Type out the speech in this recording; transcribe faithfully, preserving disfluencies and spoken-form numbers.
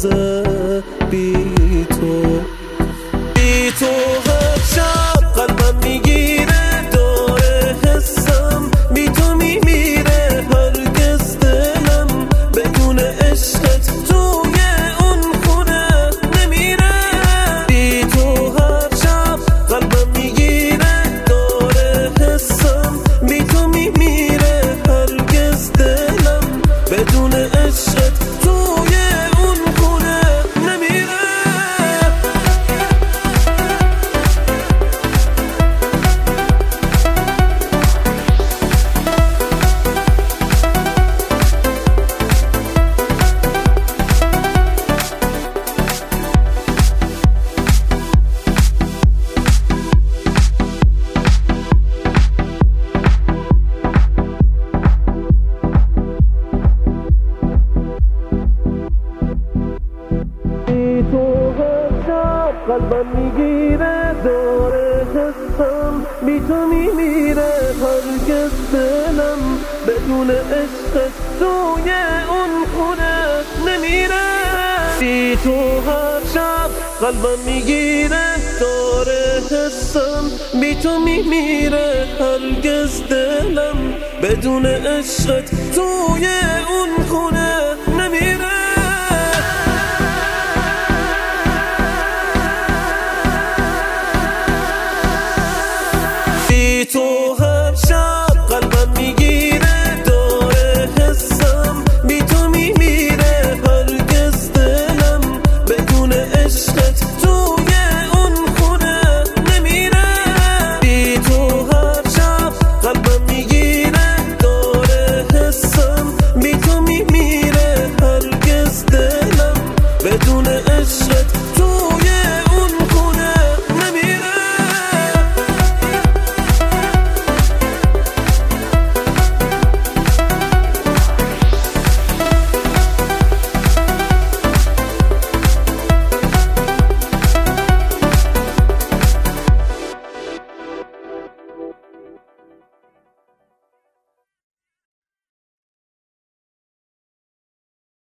روزه بی تو. بی تو هر شب قلبم میگیره داره حسم، بی تو میمیره هرگز دلم بدون عشقت توی اون خونه نمیره. بی تو هر شب قلبم میگیره داره حسم، بی تو میمیره هرگز دلم بدون عشقت توی اون خونه نمیره. قلبم میگیره داره حسم، بی تو میمیره هرگز دلم بدون عشقت توی اون خونه نمیره. بی تو هر شب قلبم میگیره داره حسم، بی تو میمیره هرگز دلم بدون عشقت تو